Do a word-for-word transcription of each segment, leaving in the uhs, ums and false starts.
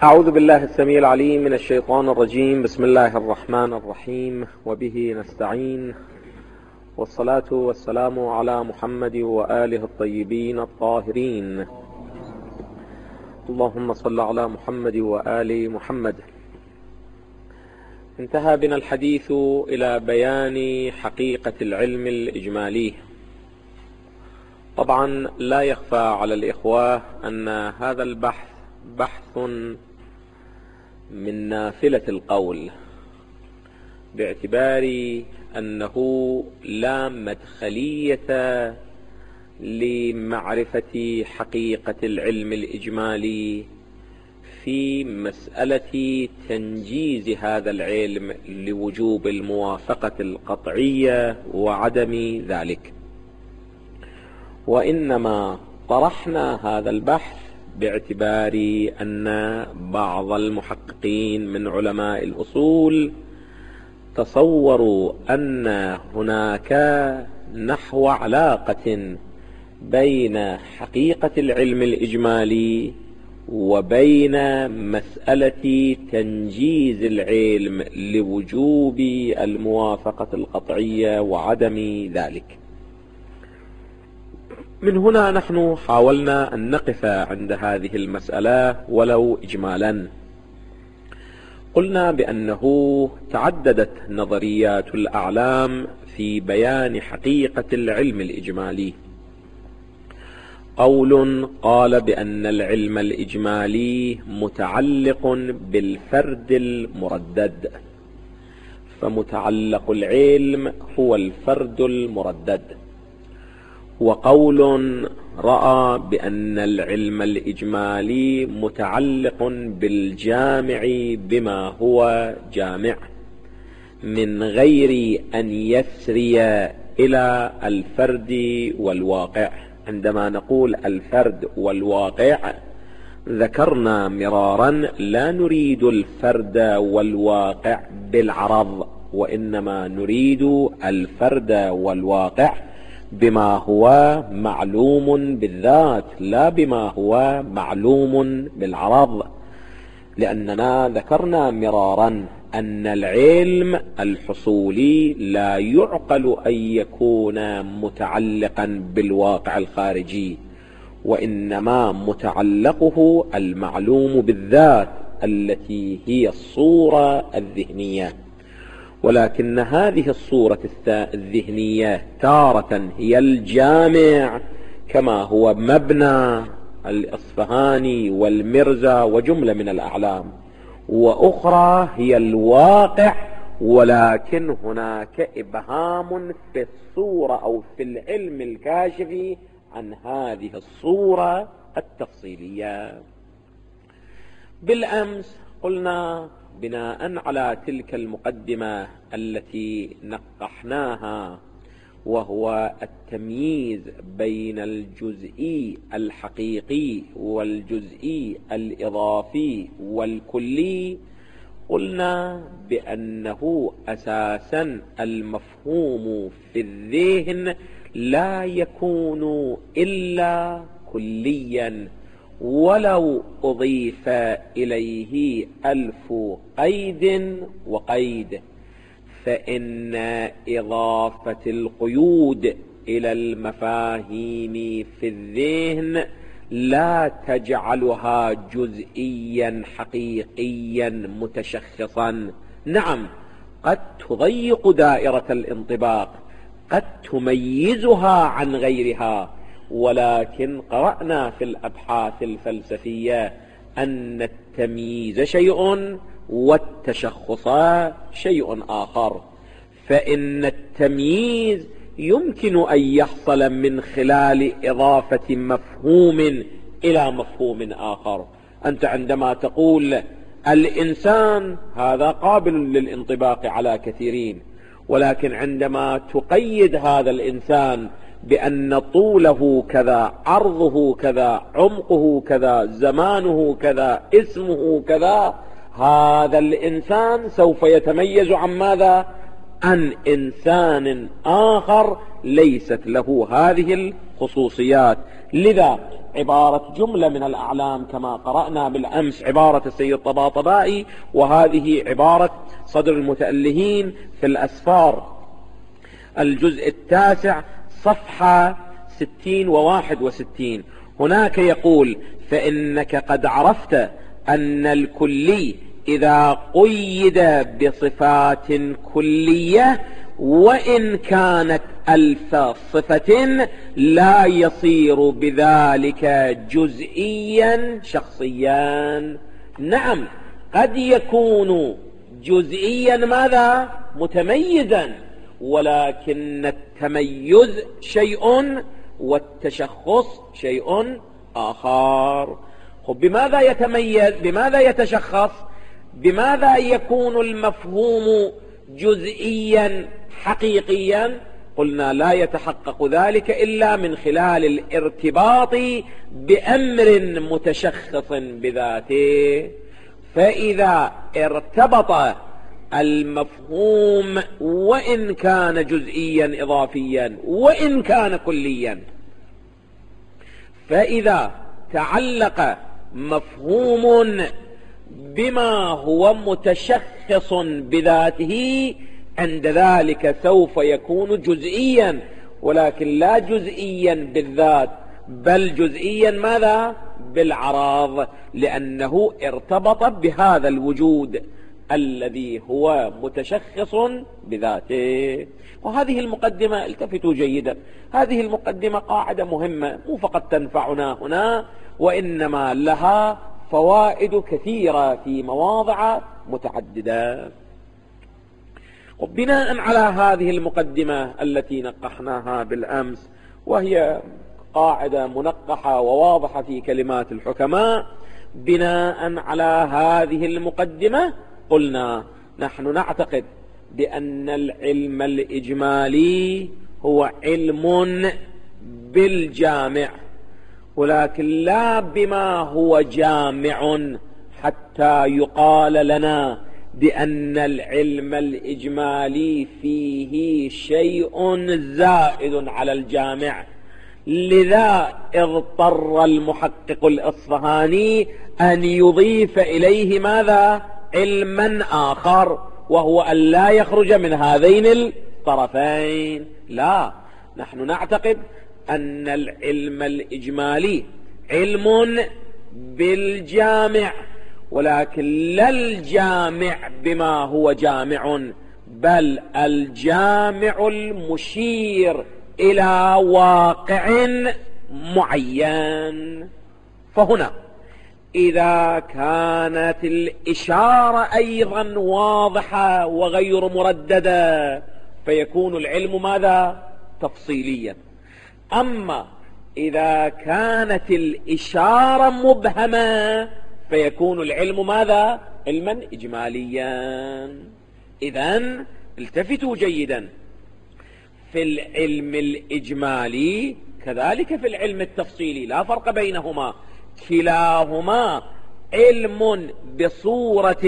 أعوذ بالله السميع العليم من الشيطان الرجيم. بسم الله الرحمن الرحيم، وبه نستعين، والصلاة والسلام على محمد وآله الطيبين الطاهرين. اللهم صل على محمد وآل محمد. انتهى بنا الحديث إلى بيان حقيقة العلم الإجمالي. طبعا لا يخفى على الإخوة أن هذا البحث بحث من نافلة القول، باعتبار أنه لا مدخلية لمعرفة حقيقة العلم الإجمالي في مسألة تنجيز هذا العلم لوجوب الموافقة القطعية وعدم ذلك، وإنما طرحنا هذا البحث باعتبار أن بعض المحققين من علماء الأصول تصوروا أن هناك نحو علاقة بين حقيقة العلم الإجمالي وبين مسألة تنجيز العلم لوجوب الموافقة القطعية وعدم ذلك. من هنا نحن حاولنا أن نقف عند هذه المسألة ولو إجمالا. قلنا بأنه تعددت نظريات الأعلام في بيان حقيقة العلم الإجمالي. قول قال بأن العلم الإجمالي متعلق بالفرد المردد، فمتعلق العلم هو الفرد المردد. وقول رأى بأن العلم الإجمالي متعلق بالجامع بما هو جامع من غير أن يسري إلى الفرد والواقع. عندما نقول الفرد والواقع ذكرنا مرارا لا نريد الفرد والواقع بالعرض، وإنما نريد الفرد والواقع بما هو معلوم بالذات لا بما هو معلوم بالعرض، لأننا ذكرنا مرارا أن العلم الحصولي لا يعقل أن يكون متعلقا بالواقع الخارجي، وإنما متعلقه المعلوم بالذات التي هي الصورة الذهنية. ولكن هذه الصورة الذهنية تارة هي الجامع كما هو مبنى الإصفهاني والمرزا وجملة من الأعلام، وأخرى هي الواقع، ولكن هناك إبهام في الصورة أو في العلم الكاشف عن هذه الصورة التفصيلية. بالأمس قلنا بناء على تلك المقدمة التي نقحناها، وهو التمييز بين الجزئي الحقيقي والجزئي الإضافي والكلي، قلنا بأنه أساسا المفهوم في الذهن لا يكون إلا كليا ولو أضيف إليه ألف قيد وقيد، فإن إضافة القيود إلى المفاهيم في الذهن لا تجعلها جزئيا حقيقيا متشخصا. نعم، قد تضيق دائرة الانطباق، قد تميزها عن غيرها، ولكن قرأنا في الأبحاث الفلسفية أن التمييز شيء والتشخص شيء آخر، فإن التمييز يمكن أن يحصل من خلال إضافة مفهوم إلى مفهوم آخر. أنت عندما تقول الإنسان هذا قابل للانطباق على كثيرين، ولكن عندما تقيد هذا الإنسان بأن طوله كذا، عرضه كذا، عمقه كذا، زمانه كذا، اسمه كذا، هذا الإنسان سوف يتميز عن ماذا؟ عن إنسان آخر ليست له هذه الخصوصيات. لذا عبارة جملة من الأعلام كما قرأنا بالأمس عبارة السيد الطباطبائي، وهذه عبارة صدر المتألهين في الأسفار الجزء التاسع صفحة ستين وواحد وستين. هناك يقول: فإنك قد عرفت أن الكلي إذا قيد بصفات كلية وإن كانت ألف صفة لا يصير بذلك جزئيا شخصيا. نعم، قد يكون جزئيا ماذا؟ متميزا، ولكن التميز شيء والتشخص شيء آخر. بماذا يتميز؟ بماذا يتشخص؟ بماذا يكون المفهوم جزئيا حقيقيا؟ قلنا لا يتحقق ذلك إلا من خلال الارتباط بأمر متشخص بذاته. فإذا ارتبط المفهوم وإن كان جزئيا إضافيا وإن كان كليا، فإذا تعلق مفهوم بما هو متشخص بذاته عند ذلك سوف يكون جزئيا، ولكن لا جزئيا بالذات بل جزئيا ماذا؟ بالعراض، لأنه ارتبط بهذا الوجود الذي هو متشخص بذاته. وهذه المقدمة التفتوا جيدا، هذه المقدمة قاعدة مهمة مو فقط تنفعنا هنا، وإنما لها فوائد كثيرة في مواضع متعددة. وبناء على هذه المقدمة التي نقحناها بالأمس، وهي قاعدة منقحة وواضحة في كلمات الحكماء، بناء على هذه المقدمة قلنا نحن نعتقد بأن العلم الإجمالي هو علم بالجامع، ولكن لا بما هو جامع حتى يقال لنا بأن العلم الإجمالي فيه شيء زائد على الجامع. لذا اضطر المحقق الإصفهاني أن يضيف إليه ماذا؟ علما آخر، وهو أن لا يخرج من هذين الطرفين. لا، نحن نعتقد أن العلم الإجمالي علم بالجامع، ولكن لا الجامع بما هو جامع، بل الجامع المشير إلى واقع معين. فهنا إذا كانت الإشارة أيضا واضحة وغير مرددة فيكون العلم ماذا؟ تفصيليا. أما إذا كانت الإشارة مبهمة فيكون العلم ماذا؟ علما إجماليا. إذن التفتوا جيدا، في العلم الإجمالي كذلك في العلم التفصيلي لا فرق بينهما، كلاهما علم بصورة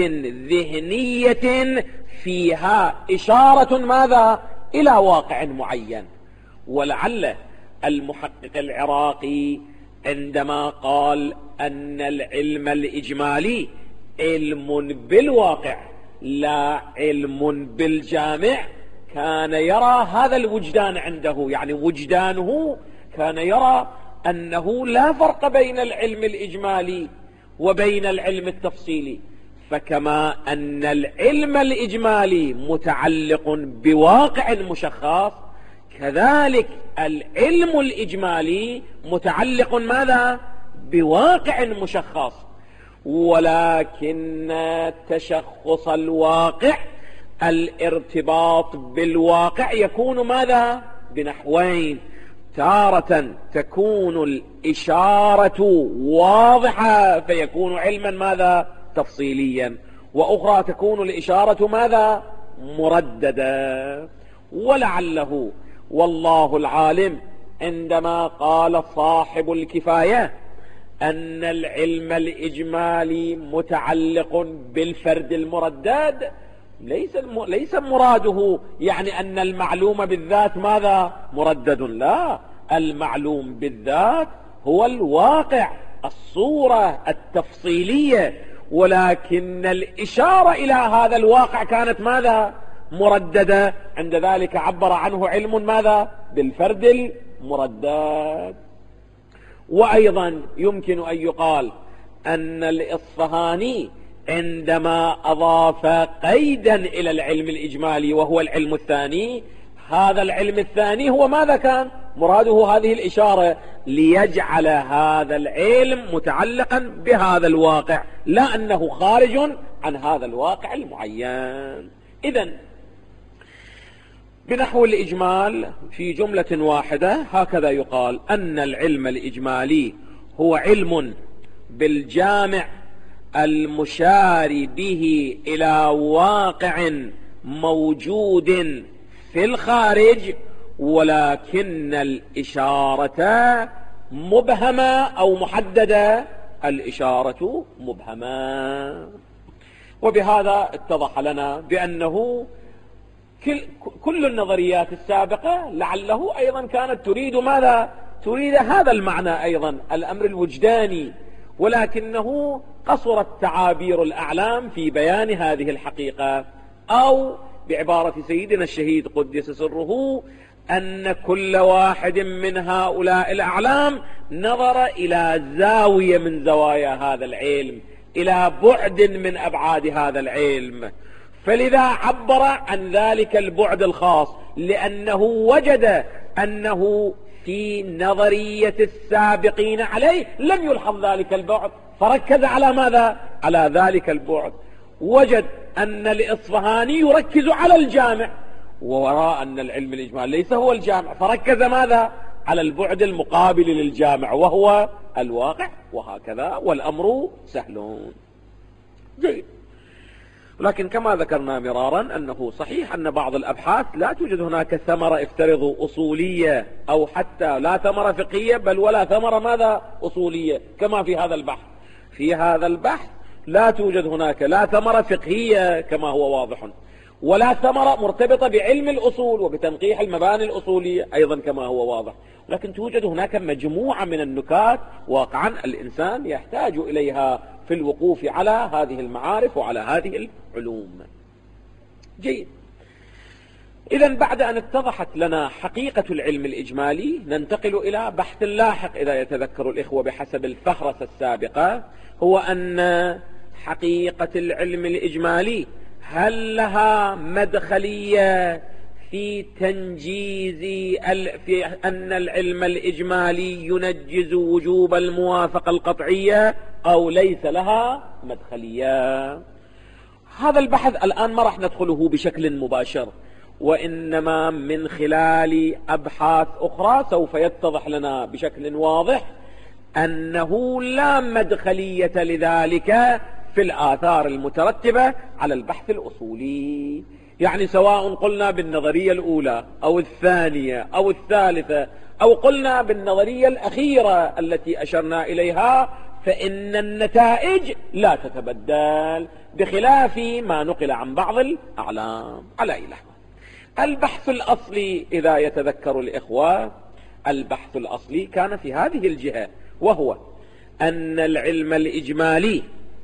ذهنية فيها إشارة ماذا؟ إلى واقع معين. ولعل المحقق العراقي عندما قال أن العلم الإجمالي علم بالواقع لا علم بالجامع كان يرى هذا الوجدان عنده، يعني وجدانه كان يرى أنه لا فرق بين العلم الإجمالي وبين العلم التفصيلي. فكما أن العلم الإجمالي متعلق بواقع مشخص، كذلك العلم الإجمالي متعلق ماذا؟ بواقع مشخص، ولكن تشخص الواقع، الارتباط بالواقع يكون ماذا؟ بنحوين: تارة تكون الإشارة واضحة فيكون علما ماذا؟ تفصيليا، وأخرى تكون الإشارة ماذا؟ مرددة. ولعله والله العالم عندما قال صاحب الكفاية أن العلم الإجمالي متعلق بالفرد المردد، ليس ليس مراده يعني أن المعلوم بالذات ماذا؟ مردد. لا، المعلوم بالذات هو الواقع، الصورة التفصيلية، ولكن الإشارة إلى هذا الواقع كانت ماذا؟ مرددة. عند ذلك عبر عنه علم ماذا؟ بالفرد المردد. وأيضا يمكن أن يقال أن الإصفهاني عندما أضاف قيدا إلى العلم الإجمالي وهو العلم الثاني، هذا العلم الثاني هو ماذا كان؟ مراده هذه الإشارة ليجعل هذا العلم متعلقا بهذا الواقع، لا أنه خارج عن هذا الواقع المعين. إذن بنحو الإجمال في جملة واحدة هكذا يقال: أن العلم الإجمالي هو علم بالجامع المشار به إلى واقع موجود في الخارج، ولكن الإشارة مبهمة أو محددة، الإشارة مبهمة. وبهذا اتضح لنا بأنه كل, كل النظريات السابقة لعله أيضا كانت تريد ماذا؟ تريد هذا المعنى أيضا، الأمر الوجداني، ولكنه قصرت تعابير الأعلام في بيان هذه الحقيقة، أو بعبارة سيدنا الشهيد قدس سره أن كل واحد من هؤلاء الأعلام نظر إلى زاوية من زوايا هذا العلم، إلى بعد من أبعاد هذا العلم، فلذا عبر عن ذلك البعد الخاص، لأنه وجد أنه في نظرية السابقين عليه لم يلحظ ذلك البعد، فركز على ماذا؟ على ذلك البعد. وجد أن الإصفهاني يركز على الجامع، ووراء أن العلم الإجمال ليس هو الجامع، فركز ماذا؟ على البعد المقابل للجامع وهو الواقع، وهكذا، والأمر سهل. جيد. لكن كما ذكرنا مرارا أنه صحيح أن بعض الأبحاث لا توجد هناك ثمرة افترضوا أصولية، أو حتى لا ثمرة فقهية، بل ولا ثمرة ماذا؟ أصولية، كما في هذا البحث. في هذا البحث لا توجد هناك لا ثمرة فقهية كما هو واضح، ولا ثمرة مرتبطة بعلم الأصول وبتنقيح المباني الأصولية أيضا كما هو واضح، لكن توجد هناك مجموعة من النكات واقعا الإنسان يحتاج إليها في الوقوف على هذه المعارف وعلى هذه العلوم. جيد. إذن بعد أن اتضحت لنا حقيقة العلم الإجمالي ننتقل إلى بحث لاحق إذا يتذكر الإخوة بحسب الفهرسة السابقة، هو أن حقيقة العلم الإجمالي هل لها مدخلية في تنجيز في أن العلم الإجمالي ينجز وجوب الموافقة القطعية أو ليس لها مدخلية؟ هذا البحث الآن ما راح ندخله بشكل مباشر، وإنما من خلال أبحاث أخرى سوف يتضح لنا بشكل واضح أنه لا مدخلية لذلك في الآثار المترتبة على البحث الأصولي. يعني سواء قلنا بالنظرية الأولى أو الثانية أو الثالثة أو قلنا بالنظرية الأخيرة التي أشرنا إليها، فإن النتائج لا تتبدل، بخلاف ما نقل عن بعض الأعلام. على أي لحظة البحث الأصلي إذا يتذكر الإخوة، البحث الأصلي كان في هذه الجهة، وهو أن العلم الإجمالي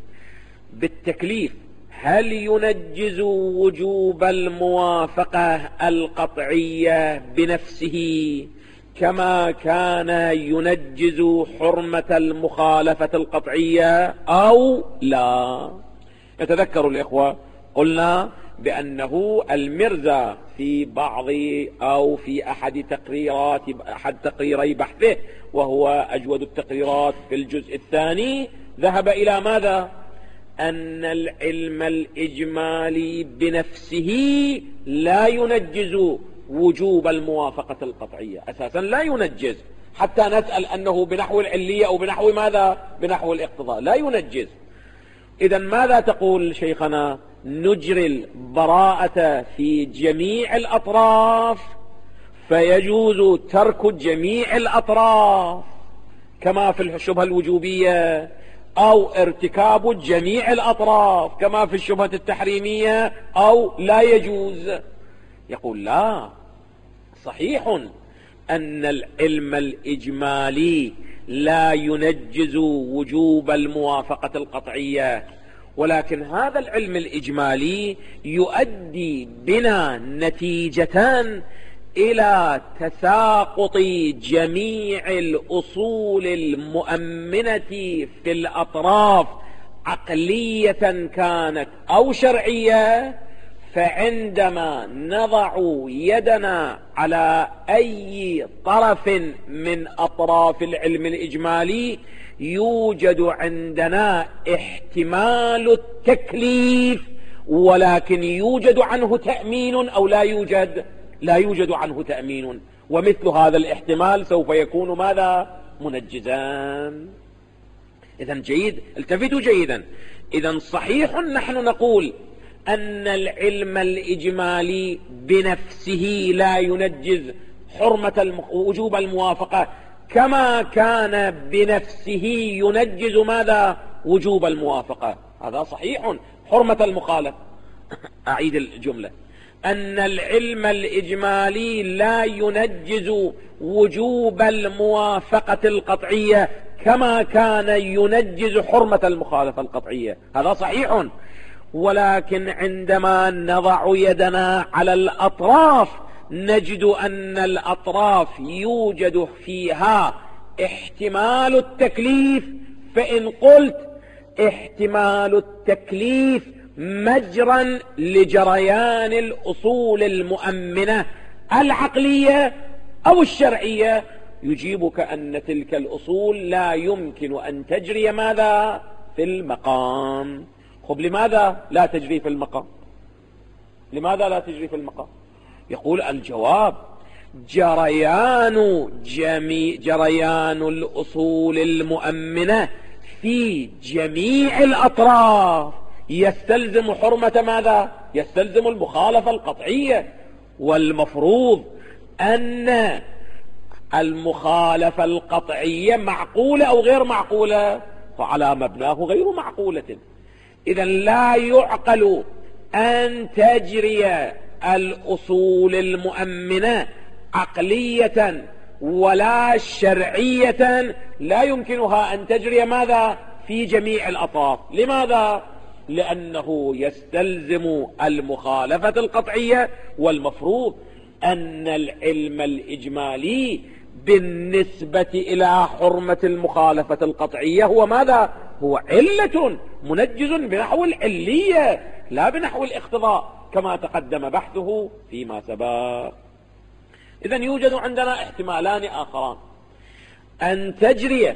بالتكليف هل ينجز وجوب الموافقة القطعية بنفسه كما كان ينجز حرمة المخالفة القطعية أو لا؟ يتذكر الإخوة قلنا بأنه المرزا في بعض أو في أحد تقريرات أحد تقريري بحثه، وهو أجود التقريرات في الجزء الثاني، ذهب إلى ماذا؟ أن العلم الإجمالي بنفسه لا ينجز وجوب الموافقة القطعية، أساسا لا ينجز، حتى نسأل أنه بنحو العلية أو بنحو ماذا؟ بنحو الاقتضاء لا ينجز. إذا ماذا تقول شيخنا؟ نجري البراءة في جميع الأطراف، فيجوز ترك جميع الأطراف كما في الشبهة الوجوبية، أو ارتكاب جميع الأطراف كما في الشبهة التحريمية، أو لا يجوز. يقول لا، صحيح أن العلم الإجمالي لا ينجز وجوب الموافقة القطعية، ولكن هذا العلم الإجمالي يؤدي بنا نتيجتان إلى تساقط جميع الأصول المؤمنة في الأطراف عقلية كانت أو شرعية. فعندما نضع يدنا على أي طرف من أطراف العلم الإجمالي يوجد عندنا احتمال التكليف، ولكن يوجد عنه تأمين أو لا يوجد لا يوجد عنه تأمين، ومثل هذا الاحتمال سوف يكون ماذا؟ منجزا. إذن جيد، التفتوا جيدا. إذن صحيح نحن نقول أن العلم الإجمالي بنفسه لا ينجز حرمة المخ... وجوب الموافقة كما كان بنفسه ينجز ماذا؟ وجوب الموافقة. هذا صحيح. حرمة المخالفة أعيد الجملة، أن العلم الإجمالي لا ينجز وجوب الموافقة القطعية كما كان ينجز حرمة المخالفة القطعية. هذا صحيح. ولكن عندما نضع يدنا على الأطراف نجد أن الأطراف يوجد فيها احتمال التكليف. فإن قلت احتمال التكليف مجرا لجريان الأصول المؤمنة العقلية أو الشرعية، يجيبك أن تلك الأصول لا يمكن أن تجري ماذا؟ في المقام. خب لماذا لا تجري في المقام؟ لماذا لا تجري في المقام؟ يقول الجواب: جريان جميع جريان الأصول المؤمنة في جميع الأطراف يستلزم حرمة ماذا؟ يستلزم المخالفة القطعية. والمفروض أن المخالفة القطعية معقولة أو غير معقولة؟ فعلى مبناه غير معقولة. إذن لا يعقل أن تجري الأصول المؤمنة عقلية ولا شرعية، لا يمكنها أن تجري ماذا؟ في جميع الأطراف. لماذا؟ لأنه يستلزم المخالفة القطعية. والمفروض أن العلم الإجمالي بالنسبة إلى حرمة المخالفة القطعية هو ماذا؟ هو علة منجز بنحو العلية لا بنحو الاقتضاء كما تقدم بحثه فيما سبق. إذن يوجد عندنا احتمالان آخران: أن تجري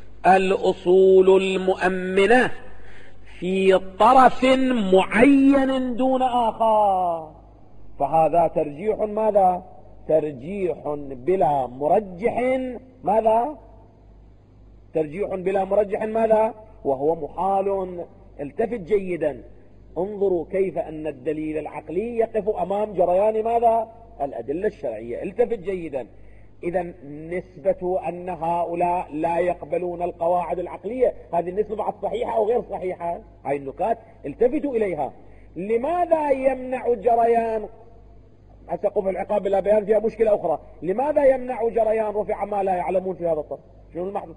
الأصول المؤمنة في طرف معين دون آخر، فهذا ترجيح ماذا؟ ترجيح بلا مرجح ماذا؟ ترجيح بلا مرجح ماذا؟ وهو محال. التفت جيدا، انظروا كيف أن الدليل العقلي يقف أمام جريان ماذا؟ الأدلة الشرعية. التفت جيدا. إذن نسبة أن هؤلاء لا يقبلون القواعد العقلية، هذه النسبة بعد صحيحة أو غير صحيحة؟ هاي النكات التفتوا إليها. لماذا يمنع جريان سقف العقاب بلا بيان؟ فيها مشكلة أخرى. لماذا يمنع جريان رفع ما لا يعلمون في هذا الطرف؟ شنو المحدث؟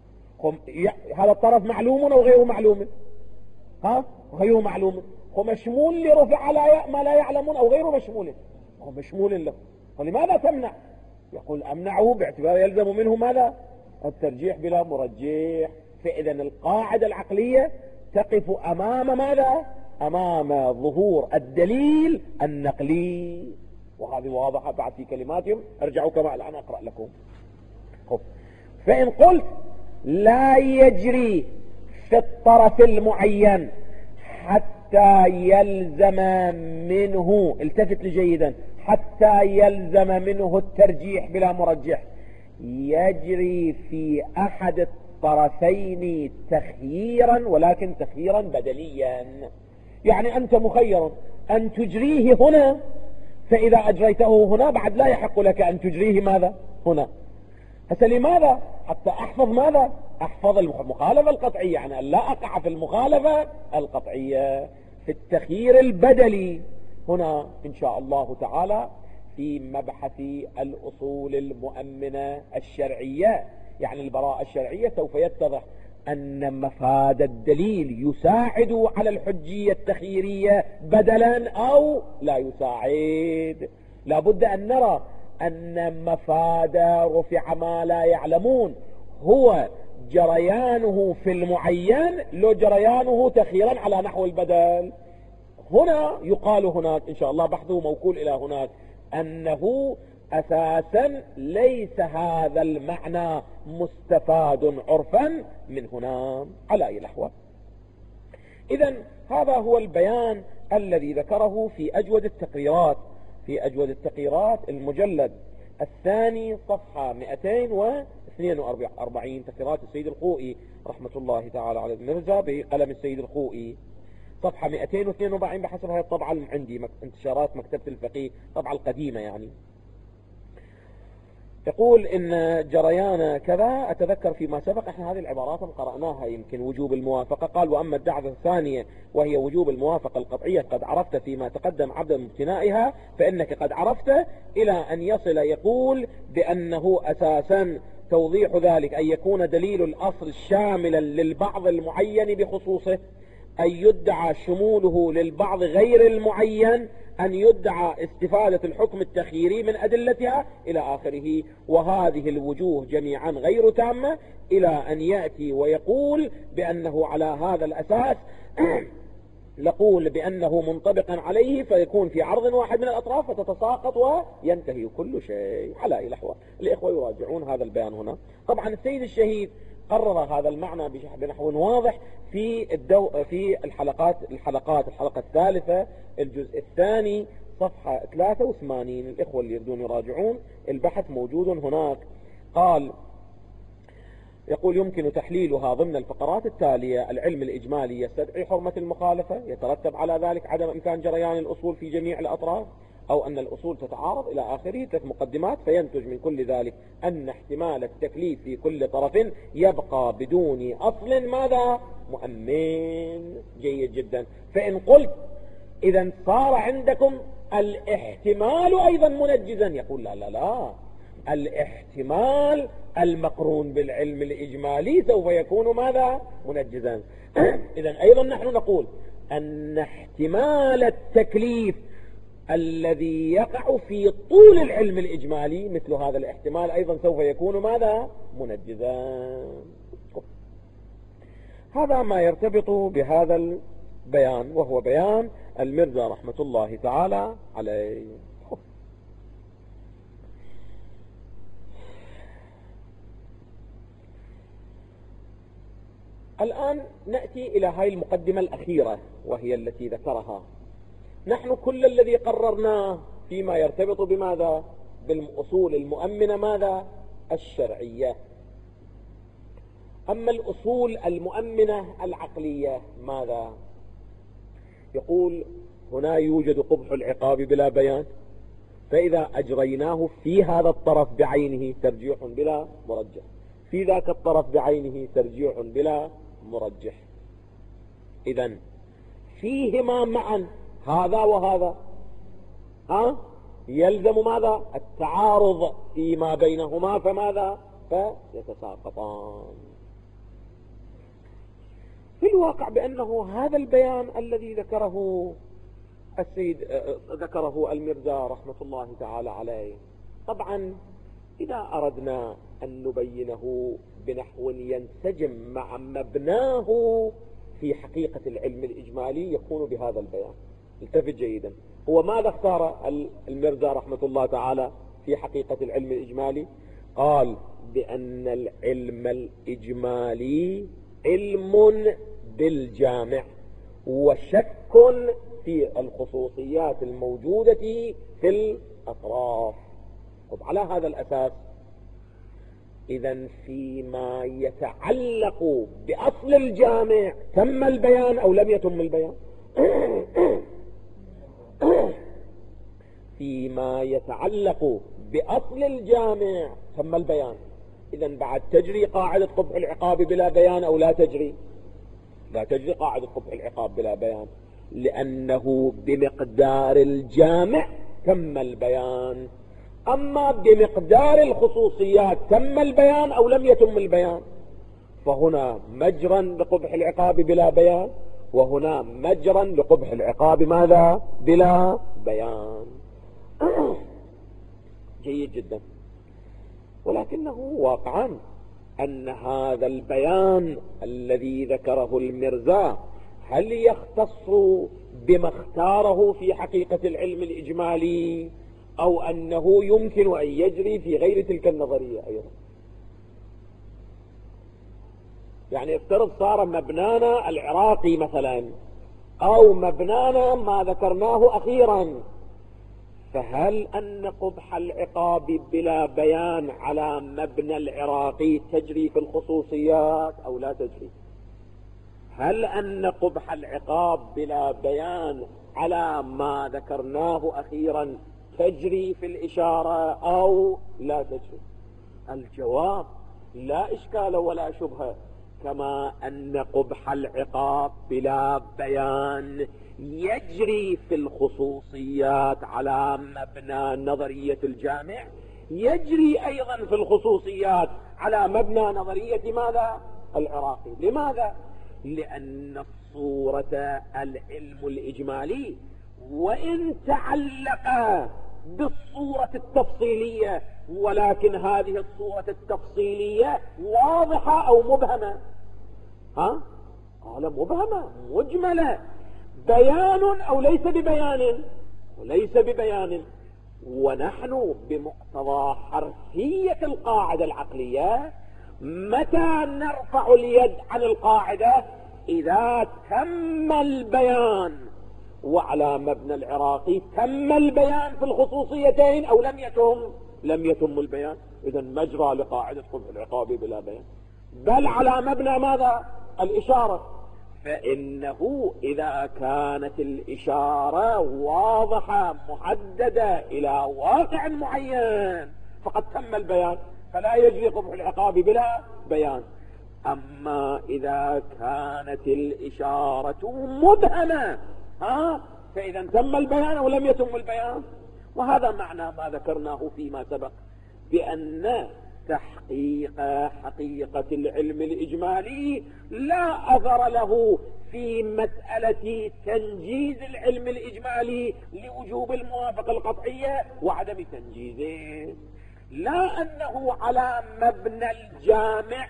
هذا الطرف معلوم أو غير معلوم؟ ها؟ غير معلوم. هو مشمول لرفع لا ما لا يعلمون أو غير مشمول؟ هو مشمول له. ولماذا تمنع؟ يقول أمنعه باعتبار يلزم منه ماذا؟ الترجيح بلا مرجح. فإذا القاعدة العقلية تقف أمام ماذا؟ أمام ظهور الدليل النقلي، وهذه واضحة بعد في كلماتهم. ارجعوا كما الآن أقرأ لكم. فإن قلت لا يجري في الطرف المعين حتى يلزم منه، التفت جيدا، حتى يلزم منه الترجيح بلا مرجح، يجري في أحد الطرفين تخييرا، ولكن تخييرا بدليا. يعني أنت مخير أن تجريه هنا، فإذا أجريته هنا بعد لا يحق لك أن تجريه ماذا؟ هنا. هسه لماذا؟ حتى أحفظ ماذا؟ أحفظ المخالفة القطعية، يعني أن لا أقع في المخالفة القطعية. في التخيير البدلي هنا إن شاء الله تعالى في مبحث الأصول المؤمنة الشرعية يعني البراءة الشرعية سوف يتضح أن مفاد الدليل يساعد على الحجية التخييرية بدلا أو لا يساعد. لابد أن نرى أن مفاد رفع ما لا يعلمون هو جريانه في المعين لو جريانه تخييرا على نحو البدل. هنا يقال هناك إن شاء الله بحثه موكول إلى هناك أنه أساسا ليس هذا المعنى مستفاد عرفا من هنا على أي الأحوال. إذن هذا هو البيان الذي ذكره في أجود التقريرات في أجود التقريرات المجلد الثاني صفحة مئتين واثنين وأربعين تقريرات السيد الخوئي رحمة الله تعالى على المرزا بقلم السيد الخوئي صفحة مئتين واثنين وأربعين بحسب هذه الطبعة عندي انتشارات مكتبة الفقيه طبعة القديمة يعني. يقول إن جريان كذا أتذكر فيما سبق احنا هذه العبارات قرأناها يمكن وجوب الموافقة. قال وأما الدعوة الثانية وهي وجوب الموافقة القطعية قد عرفت فيما تقدم عبد امتنائها فإنك قد عرفت إلى أن يصل يقول بأنه أساسا توضيح ذلك أن يكون دليل الأصل شاملا للبعض المعين بخصوصه أن يدعى شموله للبعض غير المعين أن يدعى استفادة الحكم التخييري من أدلتها إلى آخره. وهذه الوجوه جميعا غير تامة إلى أن يأتي ويقول بأنه على هذا الأساس نقول بأنه منطبقا عليه فيكون في عرض واحد من الأطراف فتتساقط وينتهي كل شيء على أي الأحوال. الإخوة يراجعون هذا البيان هنا. طبعا السيد الشهيد قرر هذا المعنى بنحو واضح في الدو في الحلقات الحلقات الحلقة الثالثة الجزء الثاني صفحة ثلاثة وثمانين. الإخوة اللي يريدون يراجعون البحث موجود هناك. قال يقول يمكن تحليلها ضمن الفقرات التالية: العلم الإجمالي يستدعي حرمة المخالفة، يترتب على ذلك عدم إمكان جريان الأصول في جميع الأطراف، أو أن الأصول تتعارض إلى آخره. ثلاث مقدمات. فينتج من كل ذلك أن احتمال التكليف في كل طرف يبقى بدون أصل ماذا؟ مؤمن. جيد جدا. فإن قلت إذا صار عندكم الاحتمال أيضا منجزا، يقول لا لا لا، الاحتمال المقرون بالعلم الإجمالي سوف يكون ماذا؟ منجزا. إذا أيضا نحن نقول أن احتمال التكليف الذي يقع في طول العلم الإجمالي مثل هذا الاحتمال أيضا سوف يكون ماذا؟ منجزا. هذا ما يرتبط بهذا البيان وهو بيان المرزا رحمة الله تعالى عليه. الآن نأتي إلى هاي المقدمة الأخيرة وهي التي ذكرها. نحن كل الذي قررناه فيما يرتبط بماذا؟ بالأصول المؤمنة ماذا؟ الشرعية. أما الأصول المؤمنة العقلية ماذا؟ يقول هنا يوجد قبح العقاب بلا بيان، فإذا أجريناه في هذا الطرف بعينه ترجيح بلا مرجح، في ذاك الطرف بعينه ترجيح بلا مرجح. إذن فيهما معا هذا وهذا ها يلزم ماذا؟ التعارض فيما بينهما، فماذا؟ فيتساقطان. في الواقع بأنه هذا البيان الذي ذكره السيد ذكره المرزا رحمة الله تعالى عليه، طبعا إذا أردنا أن نبينه بنحو ينسجم مع مبناه في حقيقة العلم الإجمالي يكون بهذا البيان. التفت جيدا، هو ماذا اختار المرزا رحمة الله تعالى في حقيقة العلم الإجمالي؟ قال بأن العلم الإجمالي علم بالجامع وشك في الخصوصيات الموجودة في الأطراف. طب على هذا الأساس إذن فيما يتعلق بأصل الجامع تم البيان أو لم يتم البيان؟ فيما يتعلق بأصل الجامع تم البيان. إذن بعد تجري قاعدة قبح العقاب بلا بيان أو لا تجري؟ لا تجري قاعدة قبح العقاب بلا بيان، لأنه بمقدار الجامع تم البيان. أما بمقدار الخصوصيات تم البيان أو لم يتم البيان، فهنا مجرا لقبح العقاب بلا بيان، وهنا مجرا لقبح العقاب ماذا؟ بلا بيان. جيد جدا. ولكنه واقعا أن هذا البيان الذي ذكره المرزا هل يختص بما اختاره في حقيقة العلم الإجمالي، أو أنه يمكن أن يجري في غير تلك النظرية أيضا؟ يعني افترض صار مبنانا العراقي مثلا، أو مبنانا ما ذكرناه أخيرا، فهل أن قبح العقاب بلا بيان على مبنى العراقي تجري في الخصوصيات أو لا تجري؟ هل أن قبح العقاب بلا بيان على ما ذكرناه أخيرا تجري في الإشارة أو لا تجري؟ الجواب لا إشكال ولا شبهة، كما أن قبح العقاب بلا بيان يجري في الخصوصيات على مبنى نظرية الجامع، يجري أيضا في الخصوصيات على مبنى نظرية ماذا؟ العراقي. لماذا؟ لأن الصورة العلم الإجمالي وإن تعلق بالصورة التفصيلية، ولكن هذه الصورة التفصيلية واضحة أو مبهمة؟ ها؟ قال مبهمة مجملة، بيان أو ليس ببيان؟ وليس ببيان. ونحن بمقتضى حرفية القاعدة العقلية متى نرفع اليد عن القاعدة؟ إذا تم البيان. وعلى مبنى العراقي تم البيان في الخصوصيتين أو لم يتم؟ لم يتم البيان، إذا مجرى لقاعدة قبح العقاب بلا بيان. بل على مبنى ماذا؟ الإشارة. فإنه إذا كانت الإشارة واضحة محددة إلى واقع معين فقد تم البيان، فلا يجري قبح العقاب بلا بيان. أما إذا كانت الإشارة مبهمة ها فإذا تم البيان أو لم يتم البيان. وهذا معنى ما ذكرناه فيما سبق، بأن تحقيق حقيقة العلم الإجمالي لا أثر له في مسألة تنجيز العلم الإجمالي لوجوب الموافقة القطعية وعدم تنجيزه، لا أنه على مبنى الجامع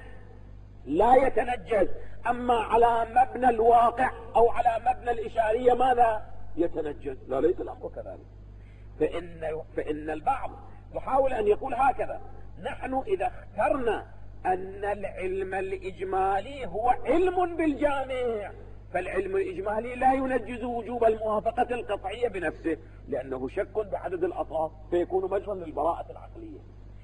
لا يتنجز، أما على مبنى الواقع أو على مبنى الإشارية ماذا؟ يتنجز. لا، ليس الأمر كذلك. فإن, فإن البعض يحاول أن يقول هكذا: نحن إذا اخترنا أن العلم الإجمالي هو علم بالجامع، فالعلم الإجمالي لا ينجز وجوب الموافقة القطعية بنفسه، لأنه شك بعدد الأطراف فيكون مجرا للبراءة العقلية.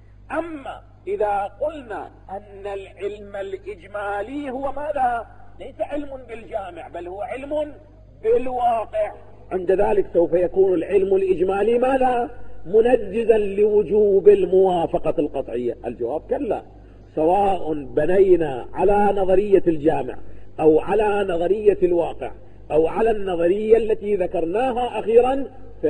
أما إذا قلنا أن العلم الإجمالي هو ماذا؟ ليس علم بالجامع بل هو علم بالواقع، عند ذلك سوف يكون العلم الإجمالي ماذا؟ منجزا لوجوب الموافقة القطعية. الجواب كلا، سواء بنينا على نظرية الجامع أو على نظرية الواقع أو على النظرية التي ذكرناها أخيرا،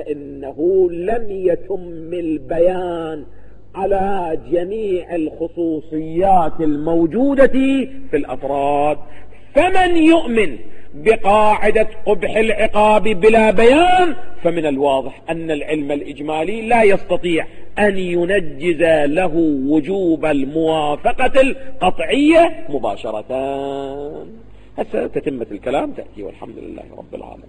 فإنه لم يتم البيان على جميع الخصوصيات الموجودة في الأفراد. فمن يؤمن بقاعدة قبح العقاب بلا بيان فمن الواضح أن العلم الإجمالي لا يستطيع أن ينجز له وجوب الموافقة القطعية مباشرة. هسه تتمة الكلام تأتي، والحمد لله رب العالمين.